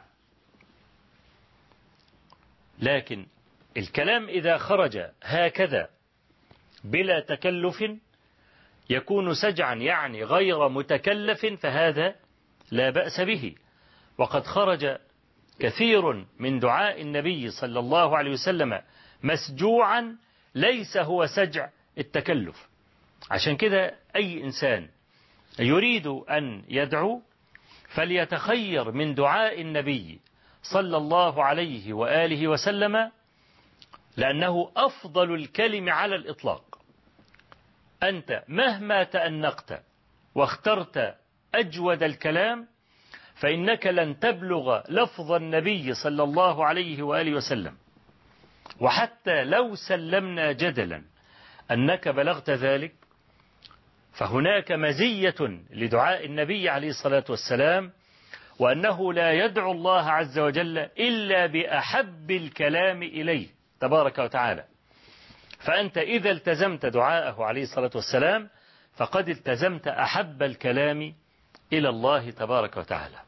Speaker 2: لكن الكلام إذا خرج هكذا بلا تكلف يكون سجعا، يعني غير متكلف، فهذا لا بأس به. وقد خرج كثير من دعاء النبي صلى الله عليه وسلم مسجوعا ليس هو سجع التكلف. عشان كده أي إنسان يريد أن يدعو فليتخير من دعاء النبي صلى الله عليه وآله وسلم، لأنه أفضل الكلم على الإطلاق. أنت مهما تأنقت واخترت أجود الكلام فإنك لن تبلغ لفظ النبي صلى الله عليه وآله وسلم. وحتى لو سلمنا جدلا أنك بلغت ذلك فهناك مزية لدعاء النبي عليه الصلاة والسلام، وأنه لا يدعو الله عز وجل إلا بأحب الكلام إليه تبارك وتعالى. فأنت إذا التزمت دعاءه عليه الصلاة والسلام فقد التزمت أحب الكلام إلى الله تبارك وتعالى.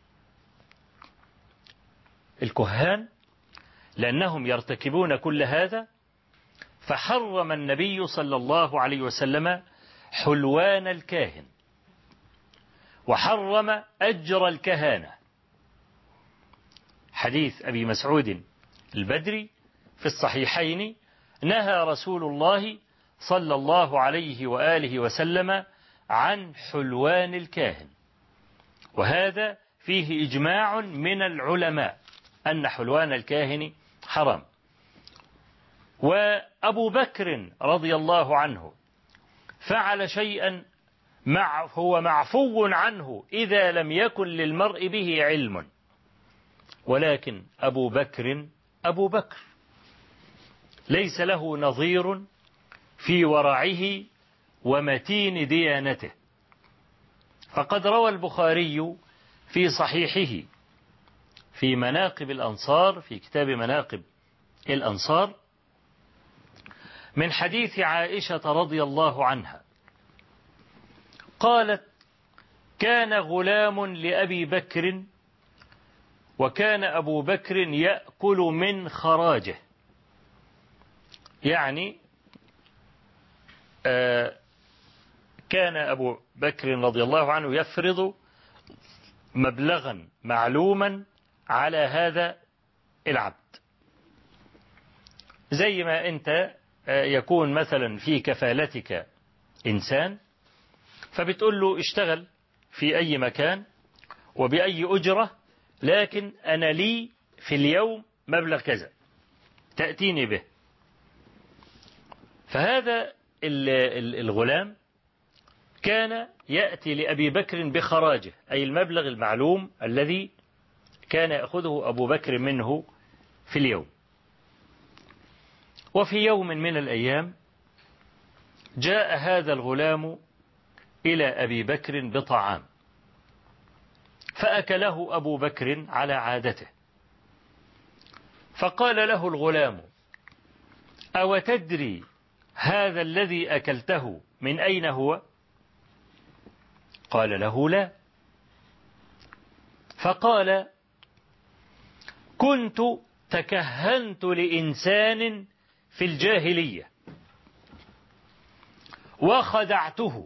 Speaker 2: الكهان لأنهم يرتكبون كل هذا فحرم النبي صلى الله عليه وسلم حلوان الكاهن، وحرم أجر الكهانة. حديث أبي مسعود البدري في الصحيحين: نهى رسول الله صلى الله عليه وآله وسلم عن حلوان الكاهن، وهذا فيه إجماع من العلماء أن حلوان الكاهن حرام. وأبو بكر رضي الله عنه فعل شيئا هو معفو عنه إذا لم يكن للمرء به علم، ولكن أبو بكر ليس له نظير في ورعه ومتين ديانته. فقد روى البخاري في صحيحه في مناقب الأنصار، في كتاب مناقب الأنصار، من حديث عائشة رضي الله عنها قالت: كان غلام لأبي بكر، وكان أبو بكر يأكل من خراجه. يعني كان أبو بكر رضي الله عنه يفرض مبلغا معلوما على هذا العبد، زي ما أنت يكون مثلا في كفالتك إنسان فبتقول له اشتغل في أي مكان وبأي أجرة، لكن أنا لي في اليوم مبلغ كذا تأتيني به. فهذا الغلام كان يأتي لأبي بكر بخراجه، أي المبلغ المعلوم الذي كان يأخذه أبو بكر منه في اليوم. وفي يوم من الأيام جاء هذا الغلام إلى أبي بكر بطعام، فأكله أبو بكر على عادته، فقال له الغلام: أو تدري هذا الذي أكلته من أين هو؟ قال له: لا. فقال: كنت تكهنت لإنسان في الجاهلية وخدعته،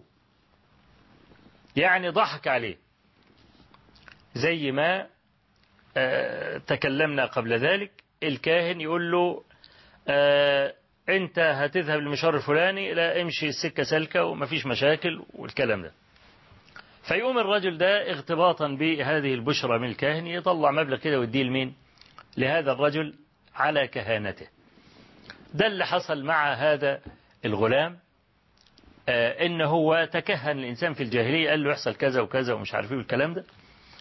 Speaker 2: يعني ضحك عليه، زي ما تكلمنا قبل ذلك. الكاهن يقول له: أنت هتذهب للمشوار الفلاني، لا امشي السكة سلكة ومفيش مشاكل والكلام ده. فيقوم الرجل ده اغتباطا بهذه البشرى من الكاهن يطلع مبلغ كده ويديه لمين؟ لهذا الرجل على كهانته. ده اللي حصل مع هذا الغلام، إن هو تكهن الإنسان في الجاهلية، قال له يحصل كذا وكذا ومش عارف ايه والكلام ده.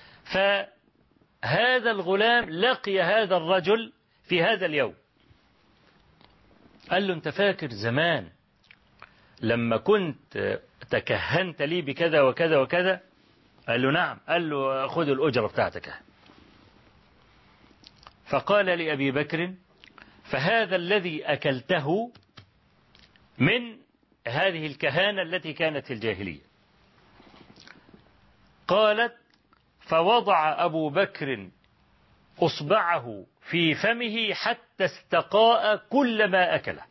Speaker 2: فهذا الغلام لقي هذا الرجل في هذا اليوم، قال له: أنت فاكر زمان لما كنت تكهنت لي بكذا وكذا وكذا؟ قال له: نعم. قال له: خذ الأجرة بتاعتك. فقال لأبي بكر: فهذا الذي أكلته من هذه الكهانة التي كانت في الجاهلية. قالت: فوضع أبو بكر أصبعه في فمه حتى استقاء كل ما أكله،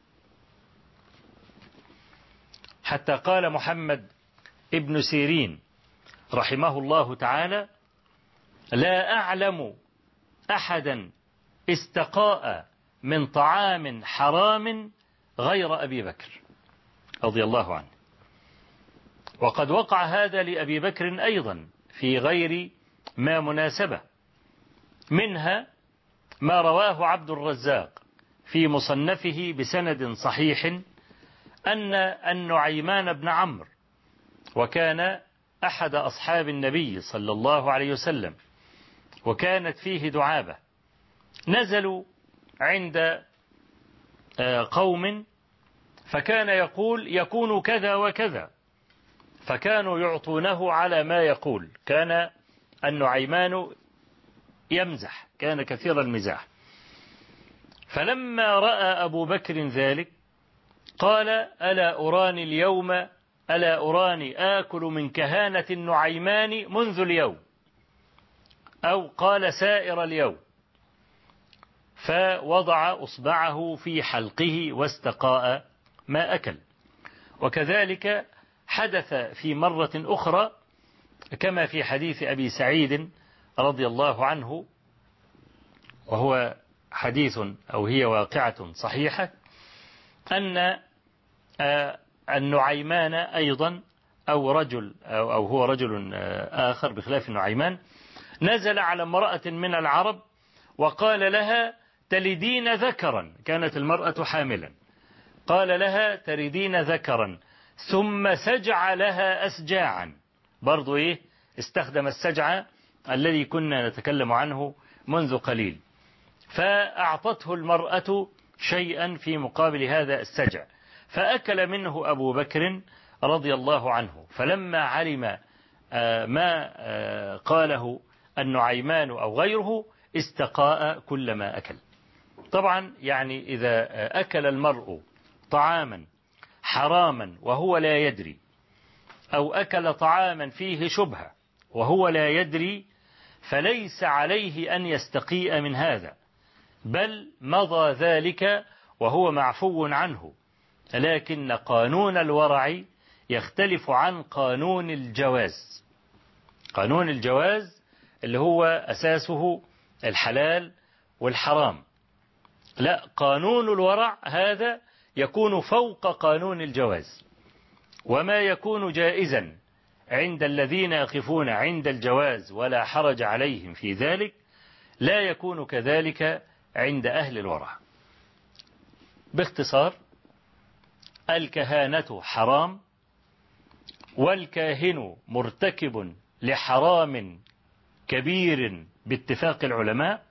Speaker 2: حتى قال محمد ابن سيرين رحمه الله تعالى: لا أعلم أحدا استقاء من طعام حرام غير أبي بكر رضي الله عنه. وقد وقع هذا لأبي بكر أيضا في غير ما مناسبة، منها ما رواه عبد الرزاق في مصنفه بسند صحيح أن النعيمان بن عمرو، وكان أحد أصحاب النبي صلى الله عليه وسلم، وكانت فيه دعابة، نزلوا عند قوم فكان يقول يكون كذا وكذا، فكانوا يعطونه على ما يقول. كان النعيمان يمزح، كان كثير المزاح. فلما رأى أبو بكر ذلك قال ألا أراني آكل من كهانة النعيمان منذ اليوم، أو قال سائر اليوم، فوضع أصبعه في حلقه واستقاء ما أكل. وكذلك حدث في مرة أخرى كما في حديث أبي سعيد رضي الله عنه، وهو حديث أو هي واقعة صحيحة، أن النعيمان أيضا أو هو رجل آخر بخلاف النعيمان نزل على امرأة من العرب وقال لها تلدين ذكرا، كانت المرأة حاملا، قال لها تلدين ذكرا، ثم سجع لها أسجاعا. برضو استخدم السجع الذي كنا نتكلم عنه منذ قليل، فأعطته المرأة شيئا في مقابل هذا السجع، فأكل منه أبو بكر رضي الله عنه. فلما علم ما قاله النعيمان أو غيره استقاء كل ما أكل. طبعا يعني إذا أكل المرء طعاما حراما وهو لا يدري، أو أكل طعاما فيه شبهة وهو لا يدري، فليس عليه أن يستقيء من هذا، بل مضى ذلك وهو معفو عنه. لكن قانون الورع يختلف عن قانون الجواز. قانون الجواز اللي هو أساسه الحلال والحرام، لا، قانون الورع هذا يكون فوق قانون الجواز. وما يكون جائزا عند الذين يقفون عند الجواز ولا حرج عليهم في ذلك لا يكون كذلك عند أهل الورع. باختصار، الكهانة حرام، والكاهن مرتكب لحرام كبير باتفاق العلماء.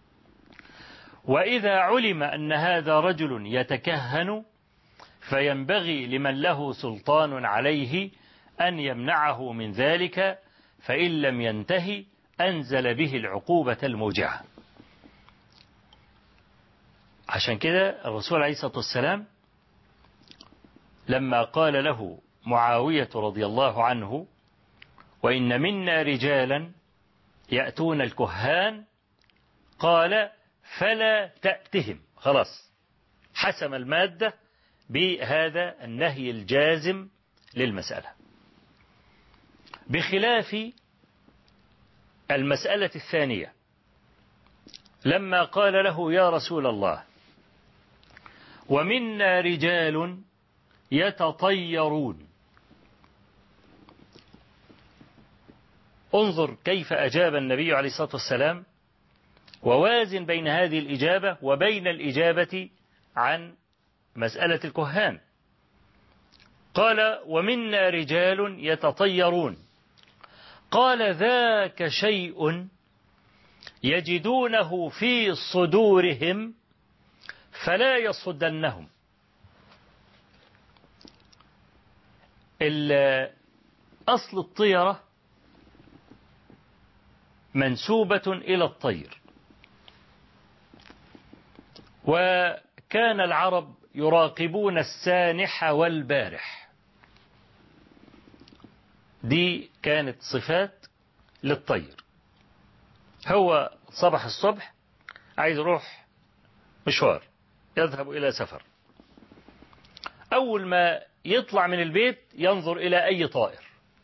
Speaker 2: وإذا علم أن هذا رجل يتكهن فينبغي لمن له سلطان عليه أن يمنعه من ذلك، فإن لم ينتهي أنزل به العقوبة الموجعة. عشان كده الرسول عليه الصلاة والسلام لما قال له معاوية رضي الله عنه وإن منا رجالا يأتون الكهان، قال فلا تأتهم. خلاص حسم المادة بهذا النهي الجازم للمسألة، بخلاف المسألة الثانية لما قال له يا رسول الله ومنا رجال يتطيرون. انظر كيف أجاب النبي عليه الصلاة والسلام، ووازن بين هذه الإجابة وبين الإجابة عن مسألة الكهان. قال ومنا رجال يتطيرون، قال ذاك شيء يجدونه في صدورهم فلا يصدنهم. أصل الطيرة منسوبة إلى الطير، وكان العرب يراقبون السانح والبارح، دي كانت صفات للطير. هو صبح الصبح عايز يروح مشوار، يذهب إلى سفر، أول ما يطلع من البيت ينظر إلى أي طائر،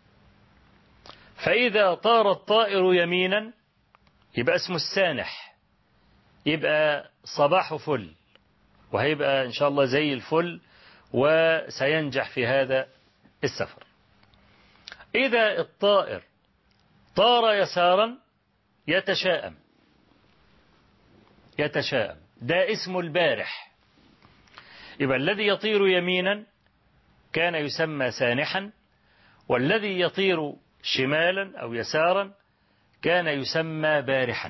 Speaker 2: فإذا طار الطائر يمينا يبقى اسمه السانح، يبقى صباحه فل، وهيبقى إن شاء الله زي الفل وسينجح في هذا السفر. إذا الطائر طار يسارا يتشائم، ده اسم البارح. يبقى الذي يطير يمينا كان يسمى سانحا، والذي يطير شمالا أو يسارا كان يسمى بارحا.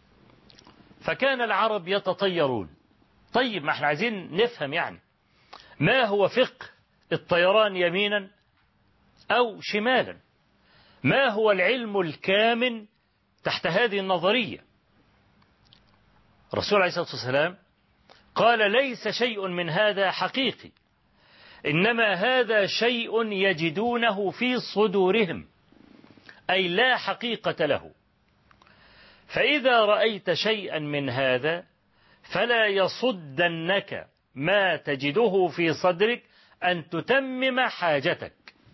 Speaker 2: فكان العرب يتطيرون. طيب ما احنا عايزين نفهم، يعني ما هو فقه الطيران يمينا أو شمالا؟ ما هو العلم الكامن تحت هذه النظرية؟ الرسول عليه الصلاة والسلام قال ليس شيء من هذا حقيقي، إنما هذا شيء يجدونه في صدورهم، أي لا حقيقة له. فإذا رأيت شيئا من هذا فلا يصدنك ما تجده في صدرك أن تتمم حاجتك.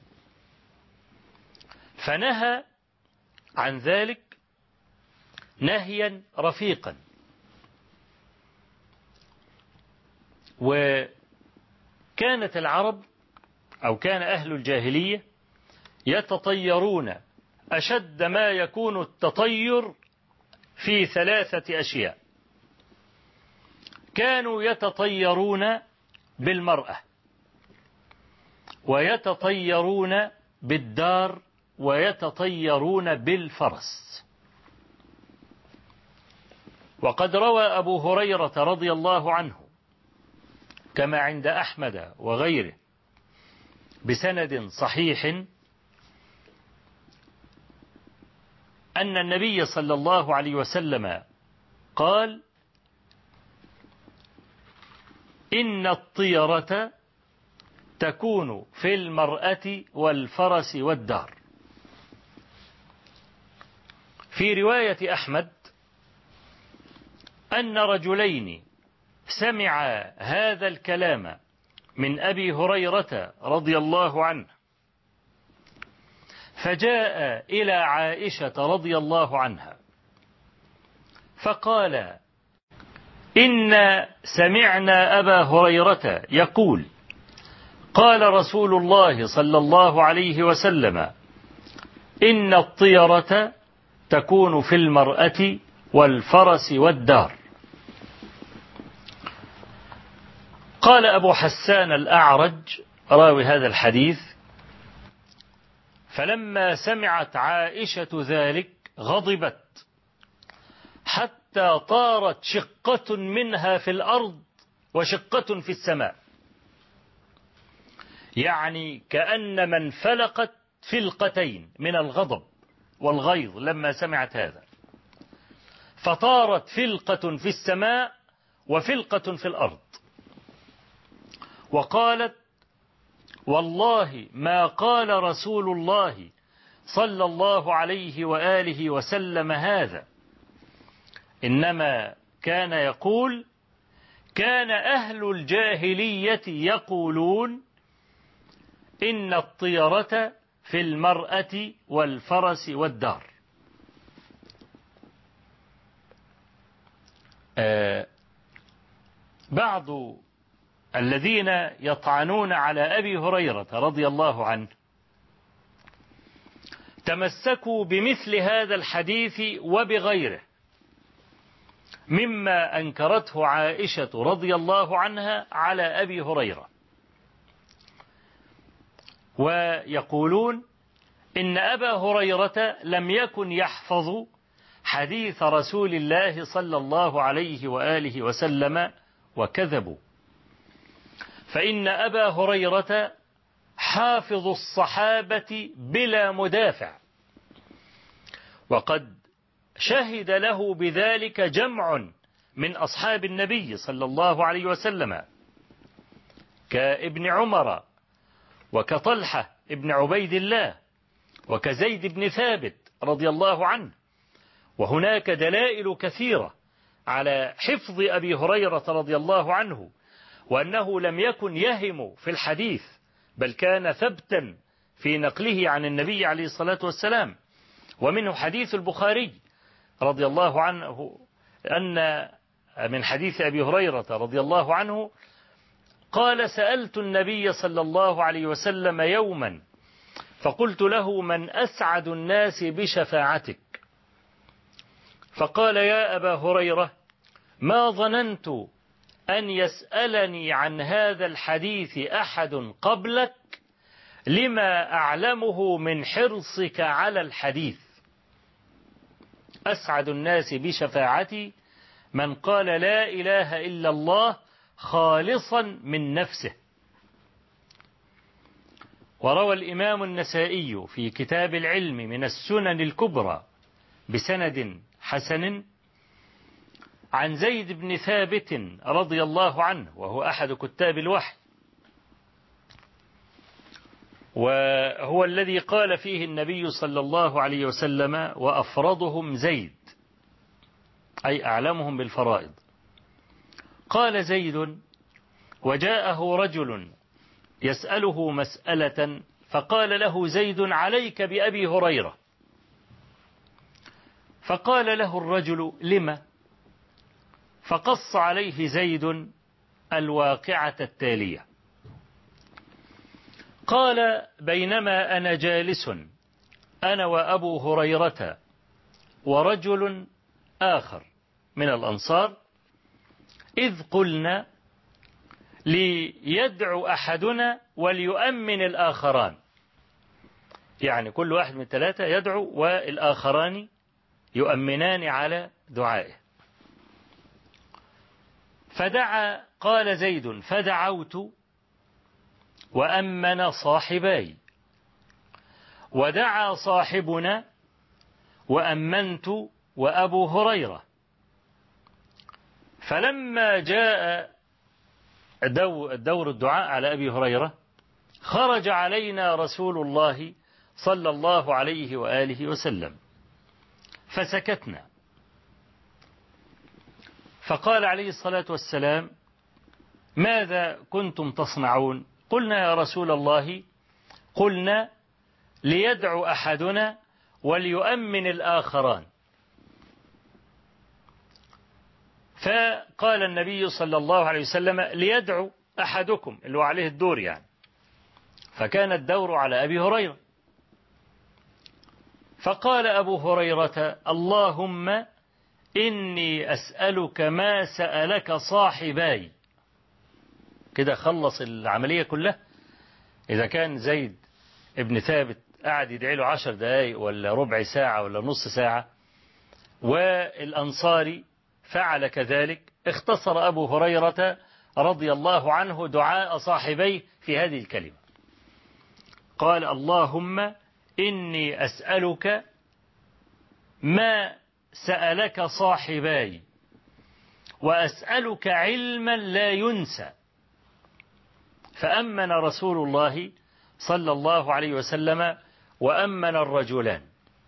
Speaker 2: فنهى عن ذلك نهيا رفيقا. وكانت العرب أو كان أهل الجاهلية يتطيرون أشد ما يكون التطير في 3 أشياء. كانوا يتطيرون بالمرأة، ويتطيرون بالدار، ويتطيرون بالفرس. وقد روى أبو هريرة رضي الله عنه كما عند أحمد وغيره بسند صحيح أن النبي صلى الله عليه وسلم قال: إن الطيرة تكون في المرأة والفرس والدار. في رواية أحمد أن رجلين سمعا هذا الكلام من أبي هريرة رضي الله عنه، فجاء إلى عائشة رضي الله عنها فقال: إنا سمعنا أبا هريرة يقول: قال رسول الله صلى الله عليه وسلم: إن الطيرة تكون في المرأة والفرس والدار. قال أبو حسان الأعرج راوي هذا الحديث: فلما سمعت عائشة ذلك غضبت حتى طارت شقة منها في الأرض وشقة في السماء، يعني كأن من فلقت فلقتين من الغضب والغيظ لما سمعت هذا، فطارت فلقة في السماء وفلقة في الأرض، وقالت: والله ما قال رسول الله صلى الله عليه وآله وسلم هذا، إنما كان يقول: كان أهل الجاهلية يقولون إن الطيرة في المرأة والفرس والدار. بعض الذين يطعنون على أبي هريرة رضي الله عنه تمسكوا بمثل هذا الحديث وبغيره مما أنكرته عائشة رضي الله عنها على أبي هريرة، ويقولون إن أبا هريرة لم يكن يحفظ حديث رسول الله صلى الله عليه وآله وسلم، وكذبوا، فإن أبا هريرة حافظ الصحابة بلا مدافع، وقد شهد له بذلك جمع من أصحاب النبي صلى الله عليه وسلم كابن عمر وكطلحة ابن عبيد الله وكزيد بن ثابت رضي الله عنه. وهناك دلائل كثيرة على حفظ أبي هريرة رضي الله عنه، وأنه لم يكن يهم في الحديث، بل كان ثبتا في نقله عن النبي عليه الصلاة والسلام. ومنه حديث البخاري رضي الله عنه أن من حديث أبي هريرة رضي الله عنه قال: سألت النبي صلى الله عليه وسلم يوما فقلت له: من أسعد الناس بشفاعتك؟ فقال: يا أبا هريرة، ما ظننت أن يسألني عن هذا الحديث أحد قبلك لما أعلمه من حرصك على الحديث. أسعد الناس بشفاعتي من قال لا إله إلا الله خالصا من نفسه وروى الإمام النسائي في كتاب العلم من السنن الكبرى بسند حسن عن زيد بن ثابت رضي الله عنه، وهو أحد كتاب الوحي، وهو الذي قال فيه النبي صلى الله عليه وسلم: وأفرضهم زيد، أي أعلمهم بالفرائض. قال زيد: وجاءه رجل يسأله مسألة، فقال له زيد: عليك بأبي هريرة. فقال له الرجل: لم؟ فقص عليه زيد الواقعة التالية: قال: بينما أنا جالس أنا وأبو هريرة ورجل آخر من الأنصار، إذ قلنا ليدعو أحدنا وليؤمن الآخران، يعني كل واحد من الثلاثة يدعو والآخران يؤمنان على دعائه. فدعا، قال زيد: فدعوت وأمن صاحباي، ودعا صاحبنا وأمنت وأبو هريرة. فلما جاء دور الدعاء على أبي هريرة، خرج علينا رسول الله صلى الله عليه وآله وسلم، فسكتنا. فقال عليه الصلاة والسلام: ماذا كنتم تصنعون؟ قلنا: يا رسول الله، قلنا ليدعو أحدنا وليؤمن الآخران. فقال النبي صلى الله عليه وسلم: ليدعو أحدكم، اللي هو عليه الدور يعني. فكان الدور على أبي هريرة. فقال أبو هريرة: اللهم إني أسألك ما سألك صاحباي. كده خلص العملية كلها. إذا كان زيد ابن ثابت قاعد يدعي له 10 دقايق ولا ربع ساعة ولا نص ساعة، والأنصاري فعل كذلك، اختصر أبو هريرة رضي الله عنه دعاء صاحبيه في هذه الكلمة. قال: اللهم إني أسألك ما سألك صاحباي، وأسألك علما لا ينسى. فأمن رسول الله صلى الله عليه وسلم وأمن الرجلان.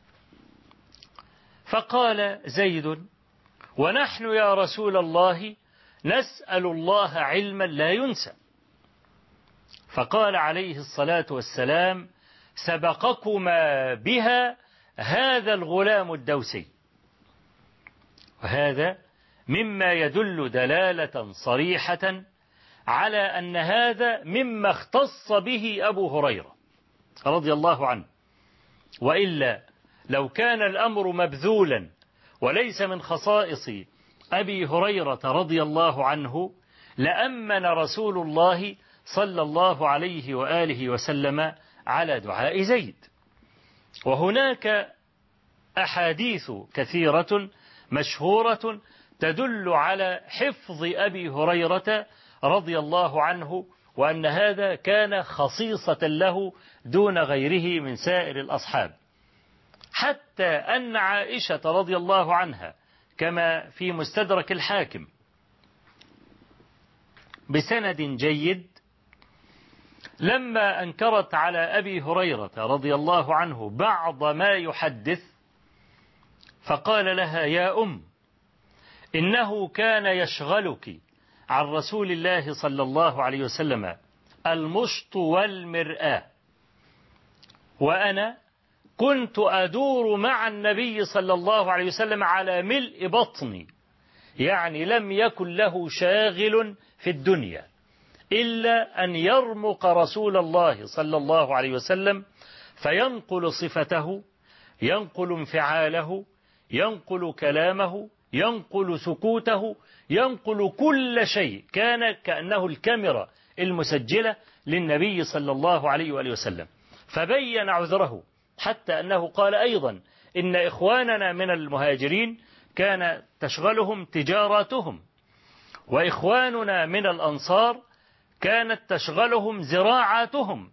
Speaker 2: فقال زيد: ونحن يا رسول الله نسأل الله علما لا ينسى. فقال عليه الصلاة والسلام: سبقكما بها هذا الغلام الدوسي. وهذا مما يدل دلالة صريحة على أن هذا مما اختص به أبو هريرة رضي الله عنه، وإلا لو كان الأمر مبذولا وليس من خصائص أبي هريرة رضي الله عنه، لأمن رسول الله صلى الله عليه وآله وسلم على دعاء زيد. وهناك أحاديث كثيرة مشهورة تدل على حفظ أبي هريرة رضي الله عنه، وأن هذا كان خصيصة له دون غيره من سائر الأصحاب، حتى أن عائشة رضي الله عنها كما في مستدرك الحاكم بسند جيد، لما أنكرت على أبي هريرة رضي الله عنه بعض ما يحدث، فقال لها: يا إنه كان يشغلك عن رسول الله صلى الله عليه وسلم المشط والمرآة، وأنا كنت أدور مع النبي صلى الله عليه وسلم على ملء بطني، يعني لم يكن له شاغل في الدنيا إلا أن يرمق رسول الله صلى الله عليه وسلم، فينقل صفته، ينقل انفعاله، ينقل كلامه، ينقل سكوته، ينقل كل شيء، كان كأنه الكاميرا المسجلة للنبي صلى الله عليه وآله وسلم. فبين عذره، حتى أنه قال أيضا إن إخواننا من المهاجرين كان تشغلهم تجاراتهم، وإخواننا من الأنصار كانت تشغلهم زراعاتهم،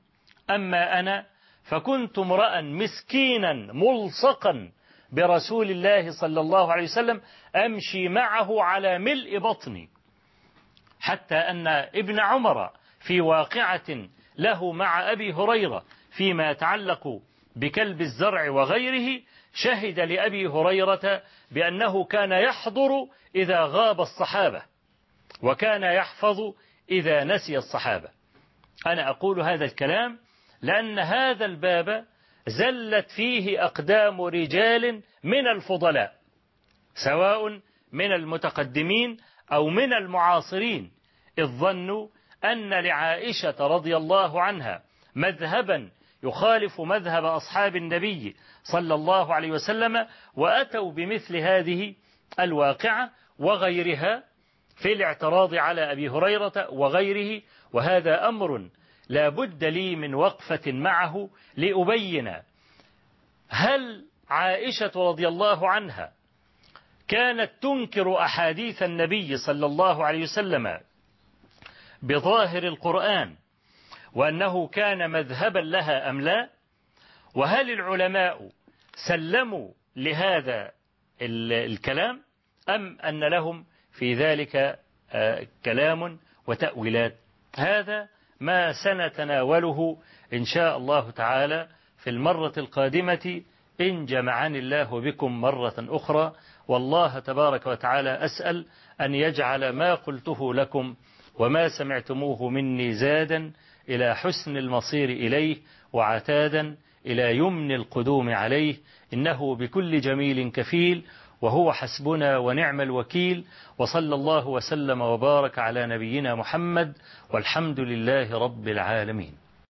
Speaker 2: أما أنا فكنت امرأ مسكينا ملصقا برسول الله صلى الله عليه وسلم أمشي معه على ملء بطني، حتى أن ابن عمر في واقعة له مع أبي هريرة فيما يتعلق بكلب الزرع وغيره شهد لأبي هريرة بأنه كان يحضر إذا غاب الصحابة وكان يحفظ إذا نسي الصحابة. أنا أقول هذا الكلام لأن هذا الباب زلت فيه أقدام رجال من الفضلاء، سواء من المتقدمين أو من المعاصرين، إذ ظنوا أن لعائشة رضي الله عنها مذهبا يخالف مذهب أصحاب النبي صلى الله عليه وسلم، وأتوا بمثل هذه الواقعة وغيرها في الاعتراض على أبي هريرة وغيره. وهذا أمر لا بد لي من وقفة معه لأبين هل عائشة رضي الله عنها كانت تنكر أحاديث النبي صلى الله عليه وسلم بظاهر القرآن وأنه كان مذهبا لها أم لا؟ وهل العلماء سلموا لهذا الكلام أم أن لهم في ذلك كلام وتأويلات؟ هذا ما سنتناوله إن شاء الله تعالى في المرة القادمة إن جمعني الله بكم مرة أخرى. والله تبارك وتعالى أسأل أن يجعل ما قلته لكم وما سمعتموه مني زادا إلى حسن المصير إليه وعتادا إلى يمن القدوم عليه، إنه بكل جميل كفيل وهو حسبنا ونعم الوكيل. وصلى الله وسلم وبارك على نبينا محمد والحمد لله رب العالمين.